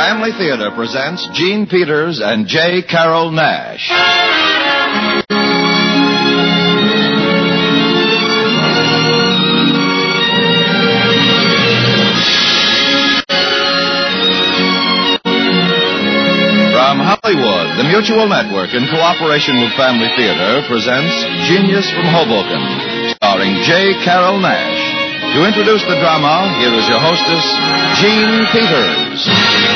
Family Theater presents Gene Peters and J. Carrol Naish. From Hollywood, the Mutual Network, in cooperation with Family Theater, presents Genius from Hoboken, starring J. Carrol Naish. To introduce the drama, here is your hostess, Gene Peters.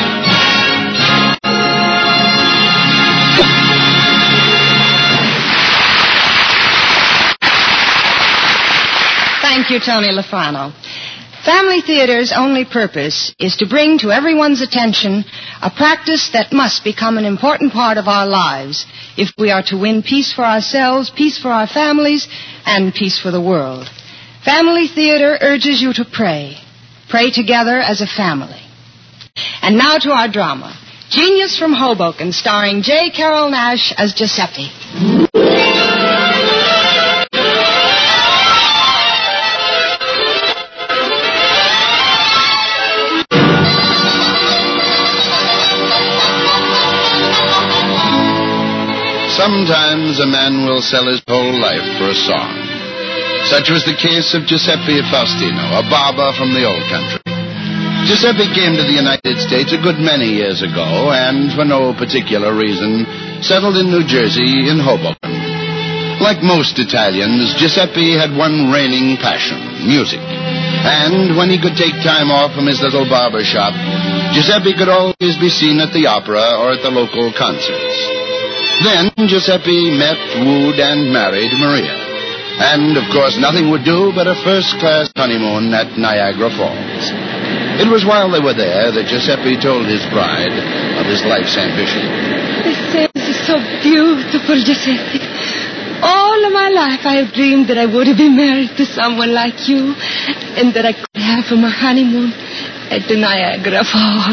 Thank you, Tony Lafrano. Family Theater's only purpose is to bring to everyone's attention a practice that must become an important part of our lives if we are to win peace for ourselves, peace for our families, and peace for the world. Family Theater urges you to pray. Pray together as a family. And now to our drama, Genius from Hoboken, starring J. Carrol Naish as Giuseppe. Sometimes a man will sell his whole life for a song. Such was the case of Giuseppe Faustino, a barber from the old country. Giuseppe came to the United States a good many years ago and, for no particular reason, settled in New Jersey in Hoboken. Like most Italians, Giuseppe had one reigning passion, music. And when he could take time off from his little barber shop, Giuseppe could always be seen at the opera or at the local concerts. Then Giuseppe met, wooed, and married Maria. And, of course, nothing would do but a first-class honeymoon at Niagara Falls. It was while they were there that Giuseppe told his bride of his life's ambition. This is so beautiful, Giuseppe. All of my life I have dreamed that I would have been married to someone like you and that I could have my honeymoon at the Niagara Falls.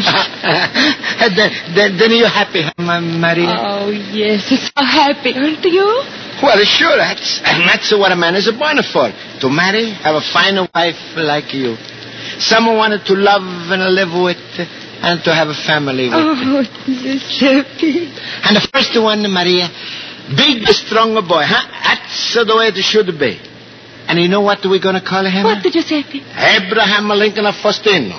Then you're happy, Maria? Oh, yes, it's so happy, aren't you? Well, sure, that's what a man is born for. To marry, have a fine wife like you. Someone wanted to love and live with and to have a family with. Oh, Giuseppe. And the first one, Maria, big, strong boy, huh? That's the way it should be. And you know what we're going to call him? What, Giuseppe? Abraham Lincoln Faustino.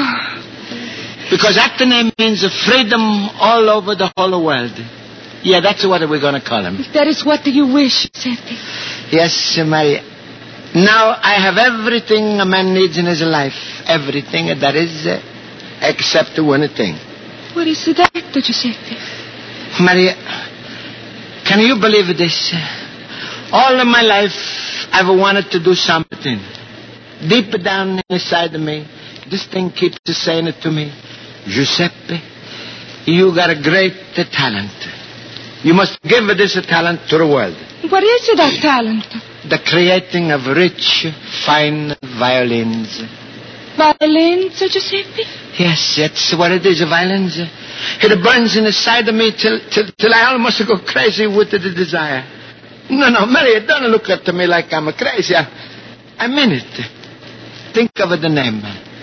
Oh. Because that name means freedom all over the whole world. Yeah, that's what we're going to call him. If that is what you wish, Giuseppe. Yes, Maria. Now I have everything a man needs in his life. Everything, that is, except one thing. What is that, Giuseppe? Maria, can you believe this? All of my life, I've wanted to do something. Deep down inside of me, this thing keeps saying it to me. Giuseppe, you got a great talent. You must give this talent to the world. What is that talent? The creating of rich, fine violins. Violins, Giuseppe? Yes, that's what it is, violins. It burns inside of me till I almost go crazy with the desire. No, Mary, don't look at me like I'm crazy. I mean it. Think of the name.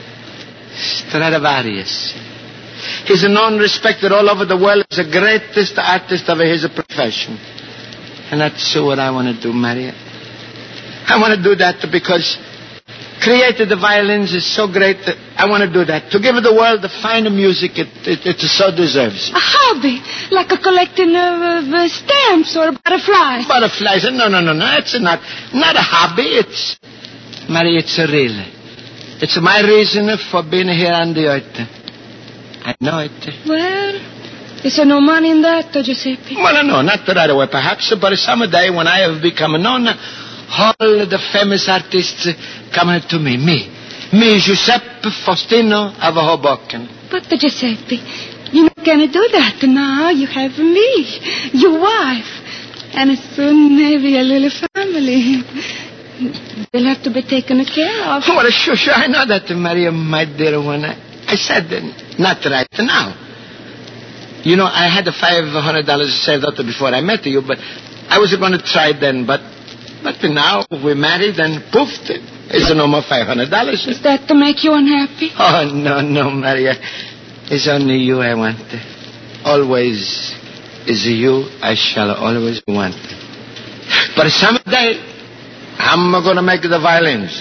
Stradivarius. He's known, respected all over the world as the greatest artist of his profession. And that's what I want to do, Maria. I want to do that because creating the violins is so great that I want to do that. To give the world the fine music it so deserves. A hobby? Like a collecting of stamps or butterflies? Butterflies? No. It's not a hobby. Maria, it's real. It's my reason for being here on the earth. I know it. Well, is there no money in that, Giuseppe? Well, no, not right away, perhaps, but someday when I have become known, all the famous artists coming to me. Me, Giuseppe Faustino of Hoboken. But, Giuseppe, you're not going to do that now. You have me, your wife, and soon maybe a little family. They'll have to be taken care of. Well, sure, I know that, Maria, my dear one. I said, not right now. You know, I had the $500 saved up before I met you, but I was going to try then, but now we're married and poof, it's no more $500. Is that to make you unhappy? Oh, no, Maria. It's only you I want. Always is you I shall always want. But someday, I'm going to make the violins.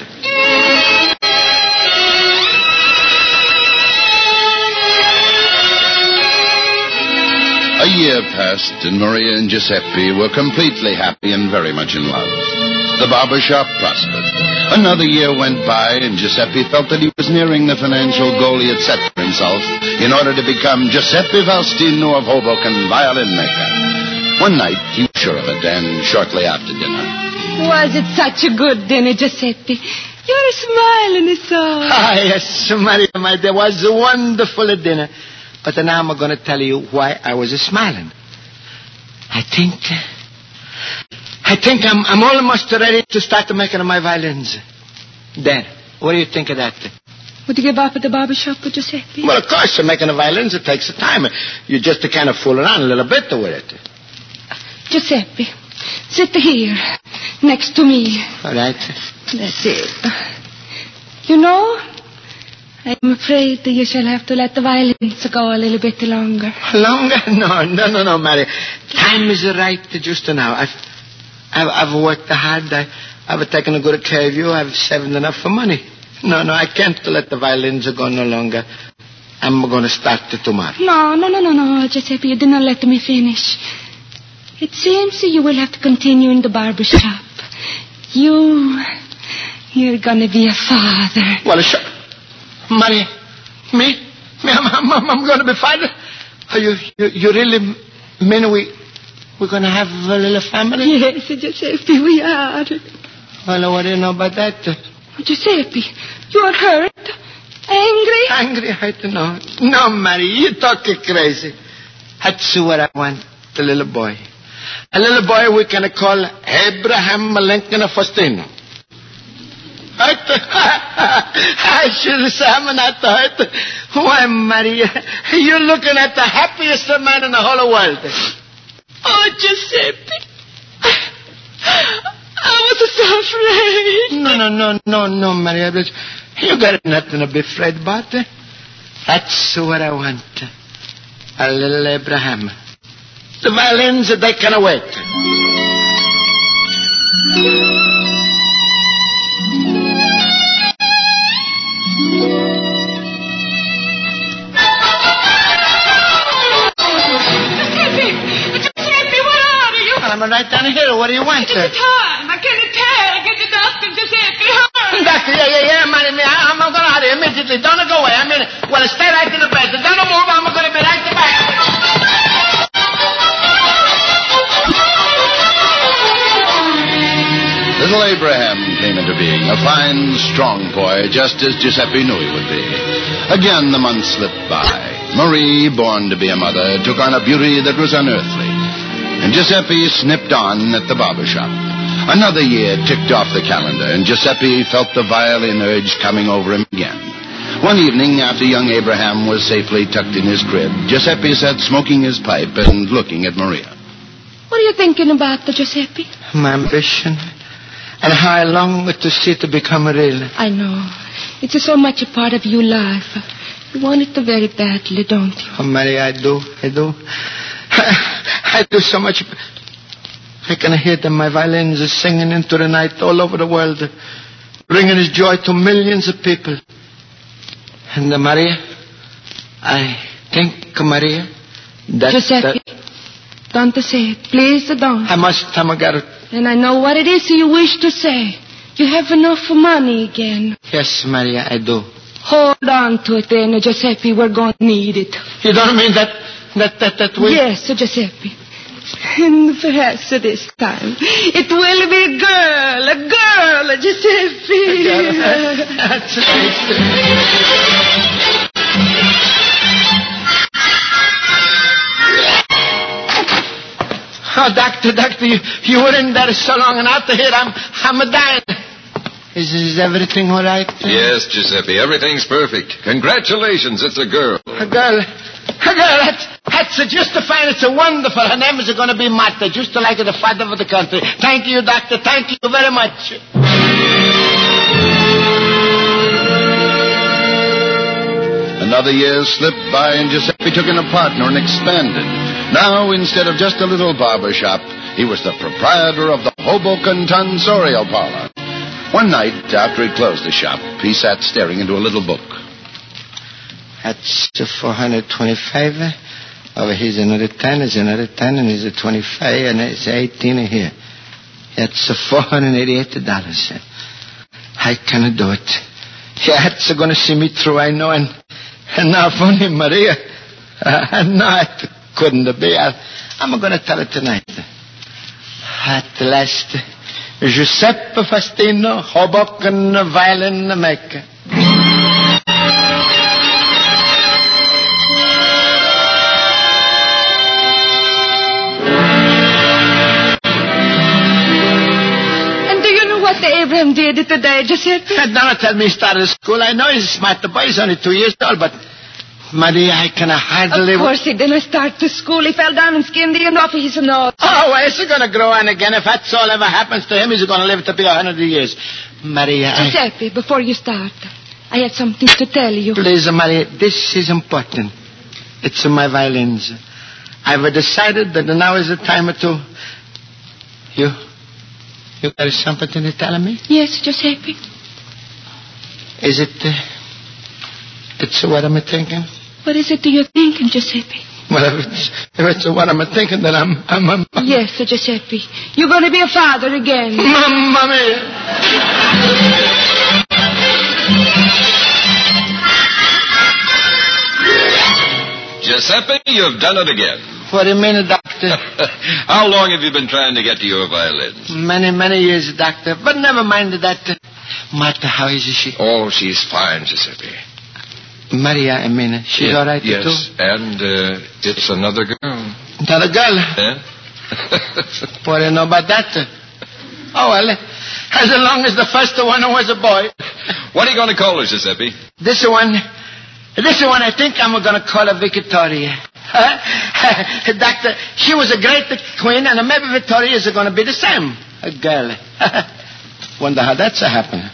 A year passed, and Maria and Giuseppe were completely happy and very much in love. The barber shop prospered. Another year went by, and Giuseppe felt that he was nearing the financial goal he had set for himself in order to become Giuseppe Faustino of Hoboken, violin maker. One night, he was sure of it, and shortly after dinner. Was it such a good dinner, Giuseppe? You're smiling so. Ah, yes, Maria, my dear, was a wonderful dinner. But now I'm going to tell you why I was smiling. I think I'm almost ready to start making my violins. Then, what do you think of that? Would you give up at the barber shop with Giuseppe? Well, of course, making the violins, it takes time. You just kind of fool around a little bit with it. Giuseppe, sit here, next to me. All right. That's it. You know, I'm afraid that you shall have to let the violins go a little bit longer. Longer? No, Mary. Time is right just now. I've worked hard. I've taken a good care of you. I've saved enough for money. No, I can't let the violins go no longer. I'm going to start tomorrow. No, Giuseppe, you did not let me finish. It seems you will have to continue in the barber shop. You're going to be a father. Well, sure. Maria, me? I'm going to be father? You really mean we're going to have a little family? Yes, Giuseppe, we are. Well, what do you know about that? Giuseppe, you are hurt? Angry? Angry, I don't know. No, Mary, you talking crazy. That's what I want, the little boy. A little boy we can call Abraham Lincoln Faustino. I should say I'm not hurt. Why, Maria, you're looking at the happiest man in the whole world. Oh, Giuseppe. I was so afraid. No, Maria. You got nothing to be afraid about. That's what I want. A little Abraham. The violins, they can wait. I'm right down here. What do you want, sir? It's time. I can't tell. Get the doctor, Giuseppe. Hurry. Doctor, yeah, Maria. I'm going to hurry immediately. Don't go away. Stay right in the bed. Don't move. I'm going to be right back. Little Abraham came into being, a fine, strong boy, just as Giuseppe knew he would be. Again, the months slipped by. Marie, born to be a mother, took on a beauty that was unearthly. And Giuseppe snipped on at the barber shop. Another year ticked off the calendar, and Giuseppe felt the violin urge coming over him again. One evening, after young Abraham was safely tucked in his crib, Giuseppe sat smoking his pipe and looking at Maria. What are you thinking about, Giuseppe? My ambition, and how I long to see it become real. I know. It's so much a part of your life. You want it very badly, don't you? Oh, Maria, I do. I do so much. I can hear them, my violins are singing into the night all over the world, bringing his joy to millions of people. And Maria, I think, Maria, that... Giuseppe, don't say it. Please don't. I must, Tamagaro. And I know what it is you wish to say. You have enough money again. Yes, Maria, I do. Hold on to it then, Giuseppe. We're going to need it. You don't mean that we... Yes, Giuseppe. And perhaps this time it will be a girl, Giuseppe. That's nice. Oh, doctor, you were in there so long, and out here I'm dying. Is everything all right? Yes, Giuseppe, everything's perfect. Congratulations, it's a girl. A girl, that's just fine. It's wonderful. Her name is going to be Martha, just like the father of the country. Thank you, doctor. Thank you very much. And Another year slipped by, and Giuseppe took in a partner and expanded. Now, instead of just a little barber shop, he was the proprietor of the Hoboken Tonsorial Parlor. One night, after he closed the shop, he sat staring into a little book. That's 425. Over here's another 10, there's another 10, and there's a 25, and there's 18 here. That's $488. I cannot do it. Yeah, it's going to see me through, I know, and now funny, Maria. No, it couldn't be. I'm going to tell it tonight. At last, Giuseppe Faustino, Hoboken violin maker. Abraham did it today, Giuseppe. Don't tell me he started school. I know he's a smart boy. He's only 2 years old, but Maria, I can hardly... Of course he didn't start to school. He fell down and skinned the end off his nose. Oh, well, is he going to grow on again? If that's all ever happens to him, he's going to live to be 100 years. Maria, Giuseppe, before you start, I have something to tell you. Please, Maria, this is important. It's my violins. I've decided that now is the time to... You got something to tell me? Yes, Giuseppe. Is it... It's what I'm thinking? What is it you're thinking, Giuseppe? Well, if it's what I'm thinking, then I'm... Yes, Giuseppe. You're going to be a father again. Mamma mia! Giuseppe, you've done it again. What do you mean, Doctor? How long have you been trying to get to your violin? Many years, Doctor. But never mind that. Martha, how is she? Oh, she's fine, Giuseppe. Maria, I mean, she's all right, yes, too? Yes, and it's another girl. Another girl? Yeah? What do you know about that? Oh, well, as long as the first one was a boy. What are you going to call her, Giuseppe? This one, I think I'm going to call her Victoria. Doctor, she was a great queen, and maybe Victoria is going to be the same. A girl. Wonder how that's happened.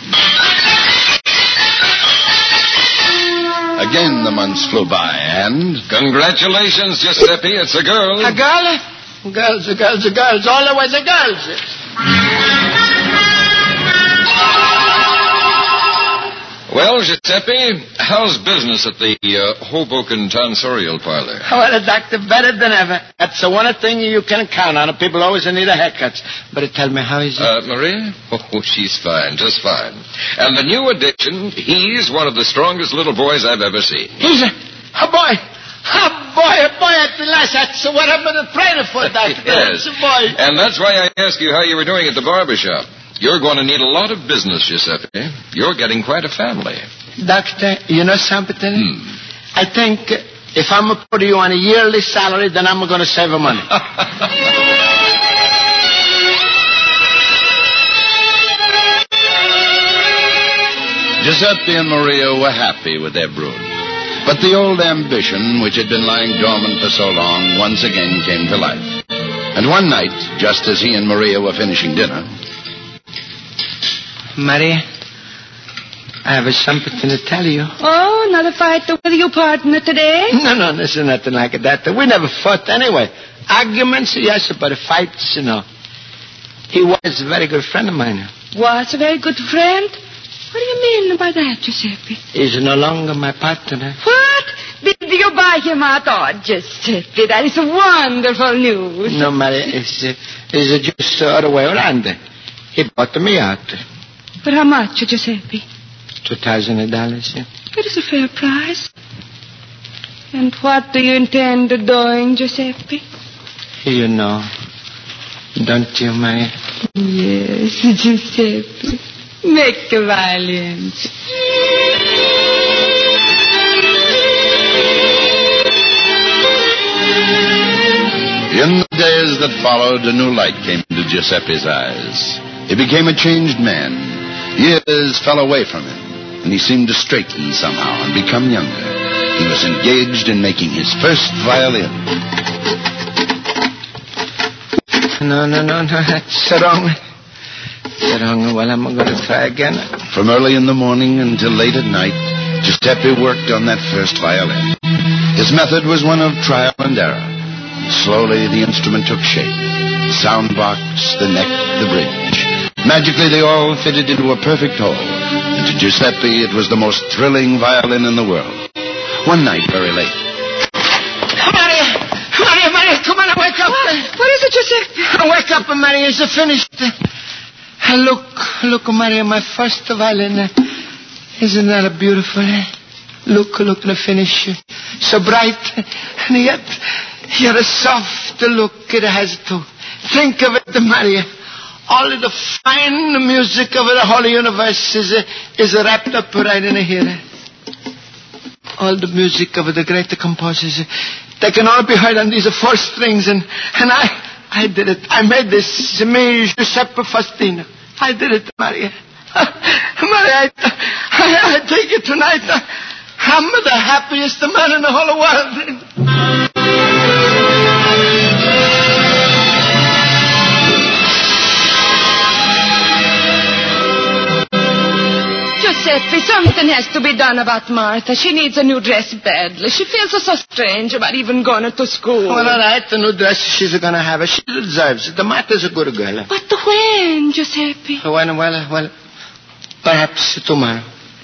Again, the months flew by, and... Congratulations, Giuseppe. It's a girl. A girl? Girls. Always a girls. Well, Giuseppe, how's business at the Hoboken Tonsorial Parlor? Well, Doctor, better than ever. That's the one thing you can count on. People always need a haircut. But tell me, how is it? Maria? Oh, she's fine, just fine. And the new addition, he's one of the strongest little boys I've ever seen. He's a boy. A boy at last. That's what I've been praying for, Doctor. Yes. A boy. And that's why I asked you how you were doing at the barber shop. You're going to need a lot of business, Giuseppe. You're getting quite a family. Doctor, you know something? I think if I'm going to put you on a yearly salary, then I'm going to save money. Giuseppe and Maria were happy with their brood. But the old ambition, which had been lying dormant for so long, once again came to life. And one night, just as he and Maria were finishing dinner... Maria, I have something to tell you. Oh, another fight with your partner today? No, this is nothing like that. We never fought anyway. Arguments, yes, but fights, no. He was a very good friend of mine. Was a very good friend? What do you mean by that, Giuseppe? He's no longer my partner. What? Did you buy him out? Oh, Giuseppe, that is wonderful news. No, Maria, it's just the other way around. He bought me out. But how much, Giuseppe? $2,000. It is a fair price. And what do you intend doing, Giuseppe? You know, don't you, Maria? Yes, Giuseppe. Make the violins. In the days that followed, a new light came into Giuseppe's eyes. He became a changed man. Years fell away from him, and he seemed to straighten somehow and become younger. He was engaged in making his first violin. No, that's wrong. Well, I'm going to try again. From early in the morning until late at night, Giuseppe worked on that first violin. His method was one of trial and error. Slowly the instrument took shape. The sound box, the neck, the bridge. Magically they all fitted into a perfect whole. And to Giuseppe it was the most thrilling violin in the world. One night, very late. Maria, come on, wake up. What is it, Giuseppe? Wake up, Maria, it's finished. Look, Maria, my first violin. Isn't that beautiful? Look, the finish. So bright, and yet a soft look it has too. Think of it, Maria. All of the fine music of the whole universe is wrapped up right in here. All the music of the great composers, they can all be heard on these 4 strings, and I did it. I made this, me, Giuseppe Faustino. I did it, Maria. Maria, I take it tonight. I'm the happiest man in the whole world. Giuseppe, something has to be done about Martha. She needs a new dress badly. She feels so strange about even going to school. Well, all right, the new dress she's going to have. She deserves it. Martha's a good girl. But when, Giuseppe? Well, perhaps tomorrow.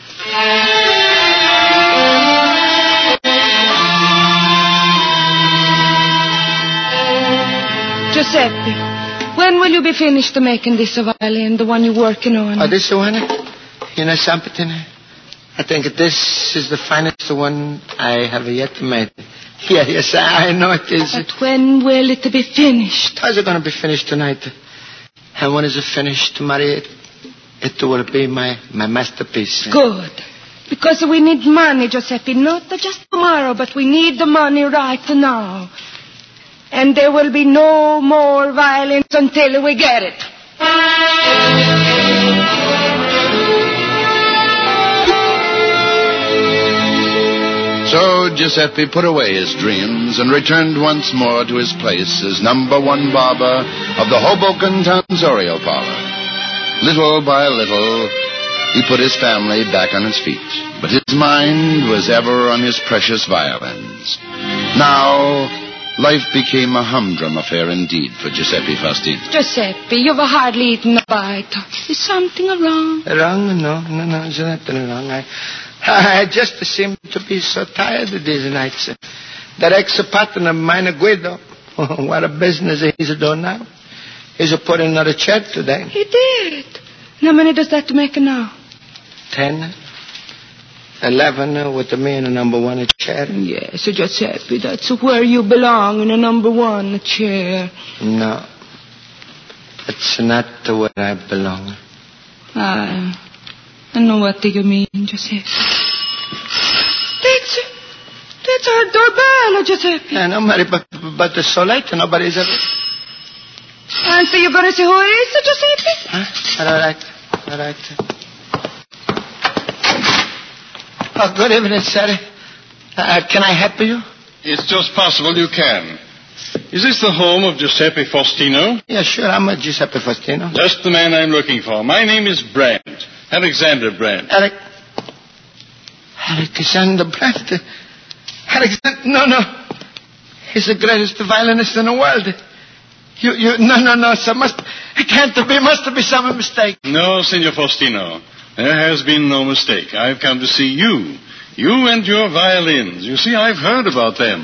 Giuseppe, when will you be finished making this violin, the one you're working on? Oh, this one? You know something? I think this is the finest one I have yet made. Yes, I know it is. But when will it be finished? How's it going to be finished tonight? And when is it finished, Maria? It will be my masterpiece. Good. Because we need money, Giuseppe. Not just tomorrow, but we need the money right now. And there will be no more violins until we get it. So Giuseppe put away his dreams and returned once more to his place as number 1 barber of the Hoboken Tonsorial Parlor. Little by little, he put his family back on its feet, but his mind was ever on his precious violins. Now, life became a humdrum affair indeed for Giuseppe Faustino. Giuseppe, you've hardly eaten a bite. Is something wrong? Wrong? No, there's nothing wrong. I just seem to be so tired these nights. That ex-partner of mine, Guido, what a business he's doing now. He's put in another chair today. He did. How many does that make now? 10, 11 with me in a number 1 chair. Yes, Giuseppe, that's where you belong, in a number 1 chair. No, it's not where I belong. I know what do you mean, Giuseppe. That's our doorbell, Giuseppe. I know, Mary, but it's so late, nobody's ever... Aren't you going to see who it is, Giuseppe? Huh? All right. Oh, good evening, sir. Can I help you? It's just possible you can. Is this the home of Giuseppe Faustino? Yeah, sure, I'm a Giuseppe Faustino. Just the man I'm looking for. My name is Brandt. Alexander Brandt. Alexander Brandt? No. He's the greatest violinist in the world. No, sir. It can't be. Must be some mistake. No, Signor Faustino. There has been no mistake. I've come to see you. You and your violins. You see, I've heard about them.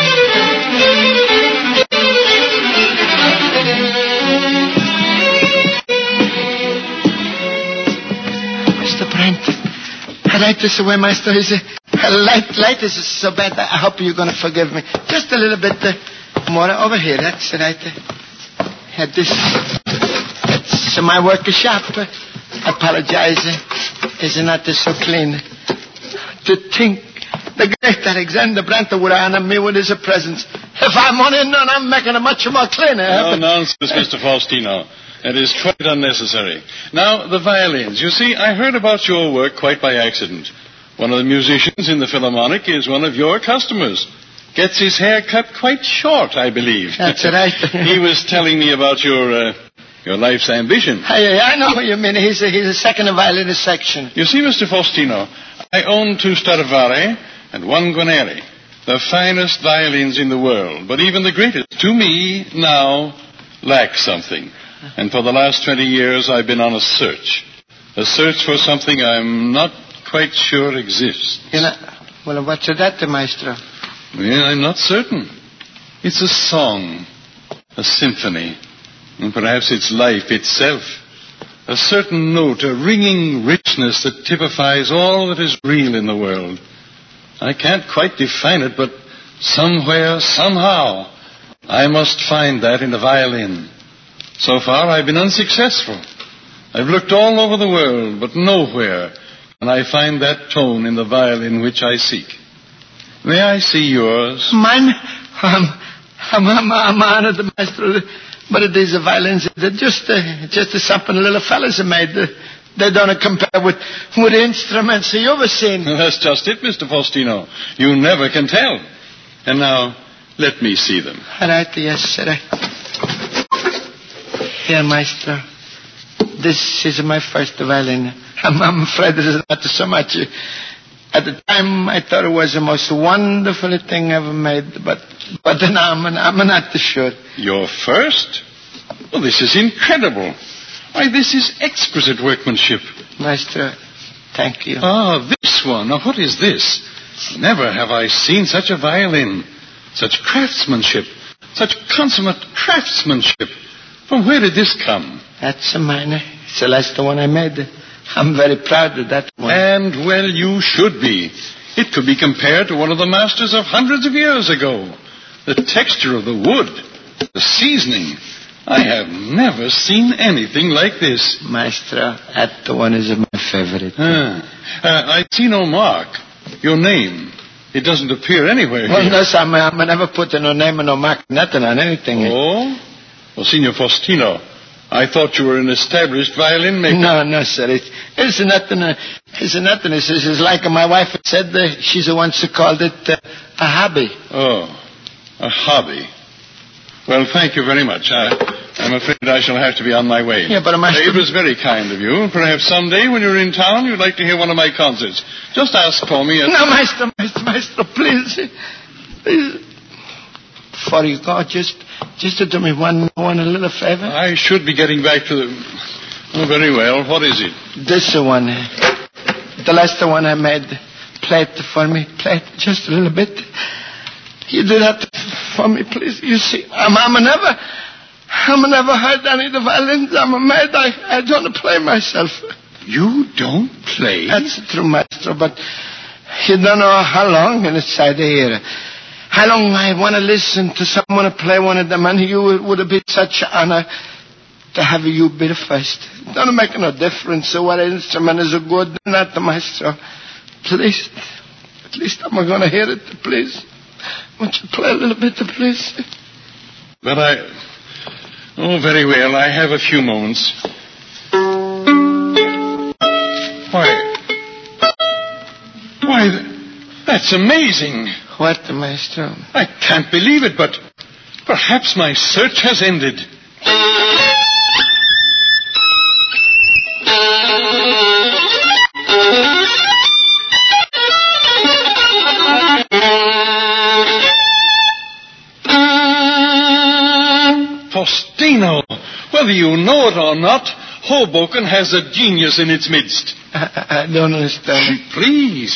Mr. Brandt, I like this way my story is. Light is so bad. I hope you're going to forgive me. Just a little bit more over here. That's right. It's my workshop. I apologize. It's not so clean. To think the great Alexander Brandt would honor me with his presence. If I'm on it, I'm making it much more cleaner. No nonsense, Mr. Faustino. It is quite unnecessary. Now, the violins. You see, I heard about your work quite by accident. One of the musicians in the Philharmonic is one of your customers. Gets his hair cut quite short, I believe. That's right. He was telling me about your life's ambition. I know what you mean. He's a second violinist section. You see, Mr. Faustino, I own 2 Stradivari and 1 Guarneri, the finest violins in the world, but even the greatest, to me, now lack something. And for the last 20 years, I've been on a search for something I'm not quite sure exists. Well, what's that, maestro? Well, I'm not certain. It's a song, a symphony, and perhaps it's life itself. A certain note, a ringing richness that typifies all that is real in the world. I can't quite define it, but somewhere, somehow, I must find that in the violin. So far, I've been unsuccessful. I've looked all over the world, but nowhere can I find that tone in the violin which I seek. May I see yours? Mine? I'm honored, maestro. But these violins, they're just something little fellas have made. They don't compare with instruments you've ever seen. That's just it, Mr. Faustino. You never can tell. And now, let me see them. All right, yes, sir. Here, maestro. This is my first violin. I'm afraid this is not so much. At the time, I thought it was the most wonderful thing ever made, but now I'm not sure. Your first? Well, this is incredible. Why, this is exquisite workmanship. Maestro, thank you. Ah, this one. Now, what is this? Never have I seen such a violin. Such craftsmanship. Such consummate craftsmanship. From where did this come? That's mine. It's the last one I made. I'm very proud of that one. And, well, you should be. It could be compared to one of the masters of hundreds of years ago. The texture of the wood, the seasoning. I have never seen anything like this. Maestro, that one is my favorite. I see no mark. Your name. It doesn't appear anywhere well, here. No, sir, I never put no name and no mark, nothing on anything. Oh? Well, Signor Faustino, I thought you were an established violin maker. No, sir. It's nothing. It's like my wife said. She's the one who called it a hobby. Oh, a hobby. Well, thank you very much. I'm afraid I shall have to be on my way. Yeah, but It was very kind of you. Perhaps someday when you're in town, you'd like to hear one of my concerts. Just ask for me. No, Maestro, please. Before you go, just to do me one little favor. I should be getting back to the... Oh, very well. What is it? This one. The last one I made. Play it for me. Play it just a little bit. You do that for me, please. You see, I'm never heard any of the violins. I'm mad. I don't play myself. You don't play? That's true, Maestro, but you don't know how long inside the ear. How long I want to listen to someone play one of them, and you would have been such an honor to have you be the first. It don't make no difference what instrument is good or not, Maestro. Please, at least I'm going to hear it, please. Won't you play a little bit, please? But Oh, very well. I have a few moments. Why, that's amazing. What, Maestro? I can't believe it, but perhaps my search has ended. Faustino, whether you know it or not, Hoboken has a genius in its midst. I don't understand. Please.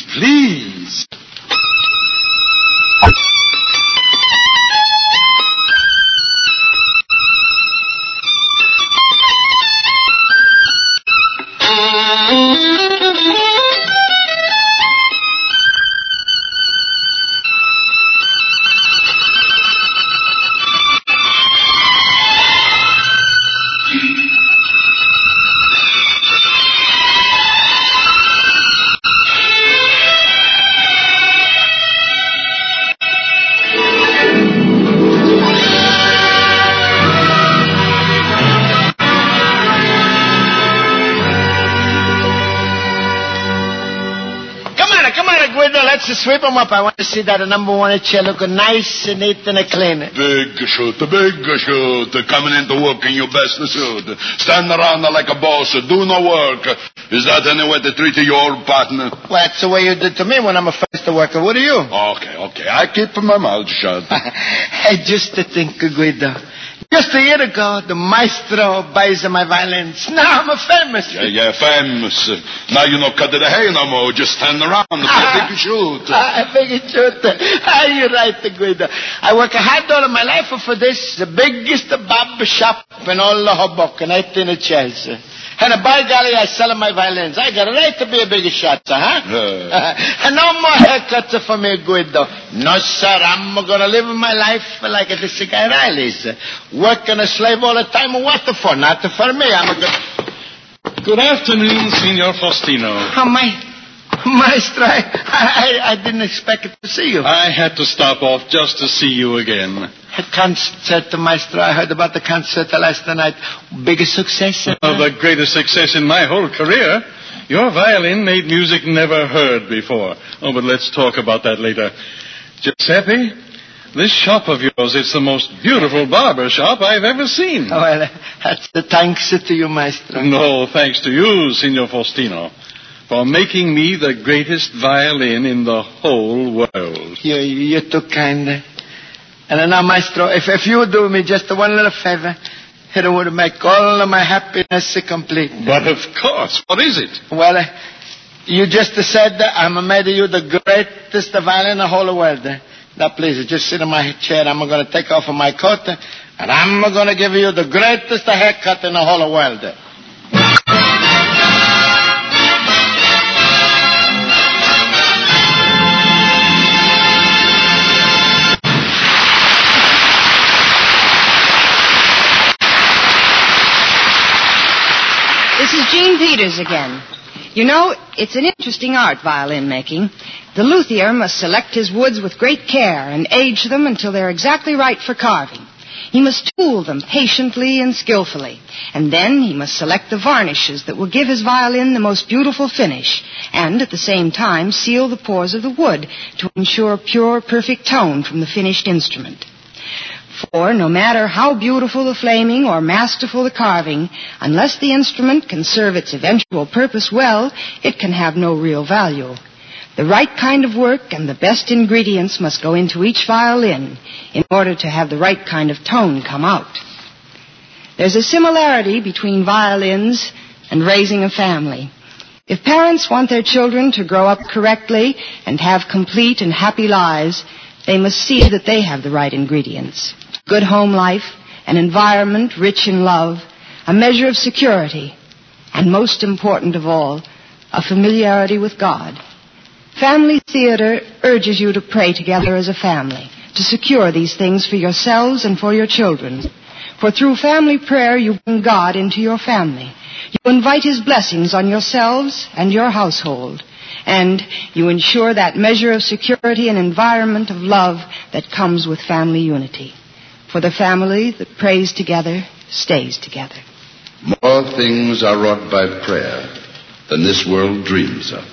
sweep them up. I want to see that number one chair looking nice and neat and clean. Big shoot. Coming into work in your best suit. Stand around like a boss. Do no work. Is that any way to treat your partner? Well, that's the way you did to me when I'm a first worker. What are you? Okay. I keep my mouth shut. Hey, just to think, Guido. Just a year ago, the maestro buys my violins. Now I'm famous. Yeah, famous. Now you don't cut the hay no more. Just stand around and big shoot. Big shoot. You're right, Guido. I work hard all of my life for this, the biggest barber shop in all the Hoboken, 18 chairs. And by golly, I sell my violins. I got a right to be a big shot, huh? And no more haircuts for me, Guido. No, sir, I'm going to live my life like this guy Riley's. Working a slave all the time. What for? Not for me. Good afternoon, Signor Faustino. Oh, Maestro, I didn't expect to see you. I had to stop off just to see you again. A concert, Maestro. I heard about the concert last night. Biggest success? The greatest success in my whole career. Your violin made music never heard before. Oh, but let's talk about that later. Giuseppe, this shop of yours, it's the most beautiful barber shop I've ever seen. Well, that's the thanks to you, Maestro. No, thanks to you, Signor Faustino, for making me the greatest violin in the whole world. You're too kind. And now, Maestro, if you do me just one little favor, it would make all of my happiness complete. But of course. What is it? Well, you just said I'm made you the greatest violin in the whole world. Now, please, just sit in my chair. I'm going to take off my coat, and I'm going to give you the greatest haircut in the whole world. This is Jean Peters again. You know, it's an interesting art, violin making. The luthier must select his woods with great care and age them until they're exactly right for carving. He must tool them patiently and skillfully. And then he must select the varnishes that will give his violin the most beautiful finish, and at the same time seal the pores of the wood to ensure pure, perfect tone from the finished instrument. For no matter how beautiful the flaming or masterful the carving, unless the instrument can serve its eventual purpose well, it can have no real value. The right kind of work and the best ingredients must go into each violin in order to have the right kind of tone come out. There's a similarity between violins and raising a family. If parents want their children to grow up correctly and have complete and happy lives, they must see that they have the right ingredients. Good home life, an environment rich in love, a measure of security, and most important of all, a familiarity with God. Family Theater urges you to pray together as a family, to secure these things for yourselves and for your children. For through family prayer, you bring God into your family. You invite His blessings on yourselves and your household. And you ensure that measure of security and environment of love that comes with family unity. For the family that prays together stays together. More things are wrought by prayer than this world dreams of.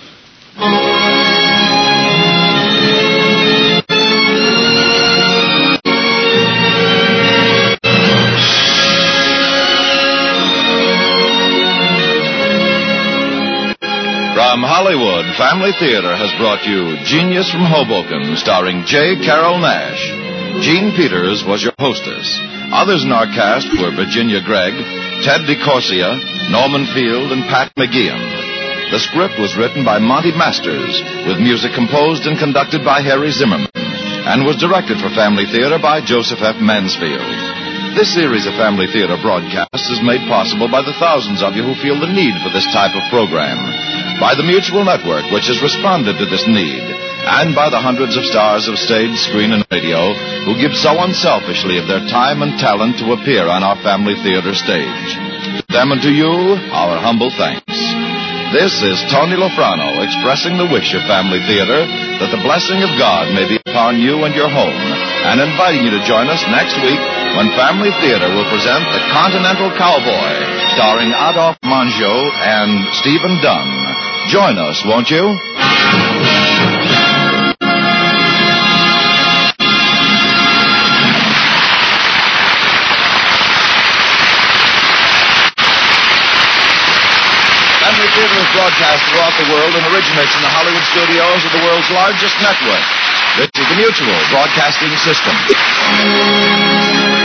From Hollywood, Family Theater has brought you Genius from Hoboken, starring J. Carrol Naish. Jean Peters was your hostess. Others in our cast were Virginia Gregg, Ted DeCorsia, Norman Field, and Pat McGeehan. The script was written by Monty Masters, with music composed and conducted by Harry Zimmerman, and was directed for Family Theater by Joseph F. Mansfield. This series of Family Theater broadcasts is made possible by the thousands of you who feel the need for this type of program, by the Mutual Network, which has responded to this need, and by the hundreds of stars of stage, screen, and radio who give so unselfishly of their time and talent to appear on our Family Theater stage. To them and to you, our humble thanks. This is Tony Lofrano expressing the wish of Family Theater that the blessing of God may be upon you and your home, and inviting you to join us next week when Family Theater will present The Continental Cowboy, starring Adolphe Mangeot and Stephen Dunn. Join us, won't you? broadcast throughout the world and originates in the Hollywood studios of the world's largest network. This is the Mutual Broadcasting System.